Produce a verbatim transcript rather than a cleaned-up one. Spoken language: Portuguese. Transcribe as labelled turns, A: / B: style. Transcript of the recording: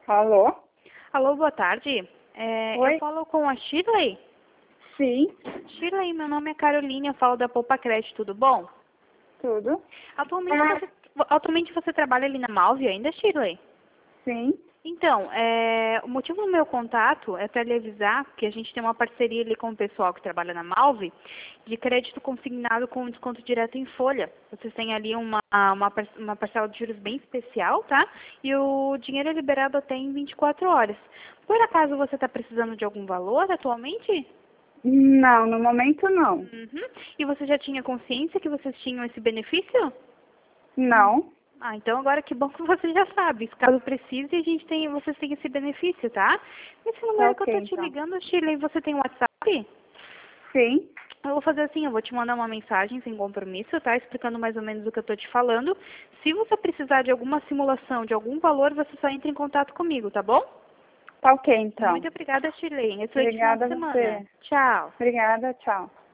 A: Alô?
B: Alô, boa tarde. É,
A: Oi?
B: eu falo com a Shirley.
A: Sim,
B: Shirley, meu nome é Carolina, eu falo da Poupa Crédito, tudo bom?
A: tudo.
B: Atualmente você, atualmente você trabalha ali na Malve ainda, Shirley?
A: Sim.
B: Então, é, o motivo do meu contato é para lhe avisar que a gente tem uma parceria ali com o pessoal que trabalha na Malve de crédito consignado com desconto direto em folha. Vocês têm ali uma, uma, par- uma parcela de juros bem especial, tá? E o dinheiro é liberado até em vinte e quatro horas. Por acaso você está precisando de algum valor atualmente?
A: Não, no momento não.
B: Uhum. E você já tinha consciência que vocês tinham esse benefício?
A: Não.
B: Ah, então agora que bom que você já sabe. Caso precise, a gente tem, vocês têm esse benefício, tá? Esse
A: Tá
B: número que eu
A: ok,
B: tô te
A: então.
B: ligando, Shirley, você tem WhatsApp?
A: Sim.
B: Eu vou fazer assim, eu vou te mandar uma mensagem sem compromisso, tá? Explicando mais ou menos o que eu tô te falando. Se você precisar de alguma simulação, de algum valor, você só entra em contato comigo, tá bom?
A: Tá ok, então.
B: Muito obrigada, Shirley. Excelente final de
A: Obrigada a
B: semana.
A: você.
B: Tchau.
A: Obrigada, tchau.